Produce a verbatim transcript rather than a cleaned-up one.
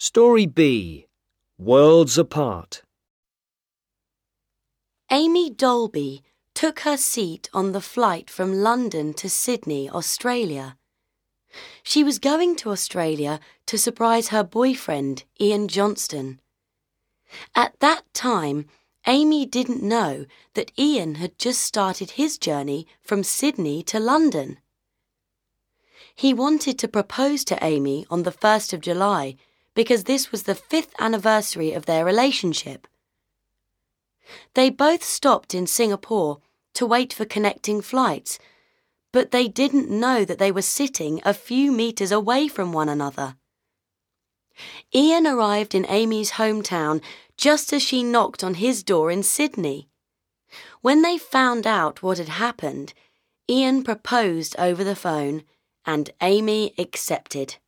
Story B. Worlds Apart. Amy Dolby took her seat on the flight from London to Sydney, Australia. She was going to Australia to surprise her boyfriend, Ian Johnston. At that time, Amy didn't know that Ian had just started his journey from Sydney to London. He wanted to propose to Amy on the first of July because this was the fifth anniversary of their relationship. They both stopped in Singapore to wait for connecting flights, but they didn't know that they were sitting a few metres away from one another. Ian arrived in Amy's hometown just as she knocked on his door in Sydney. When they found out what had happened, Ian proposed over the phone and Amy accepted.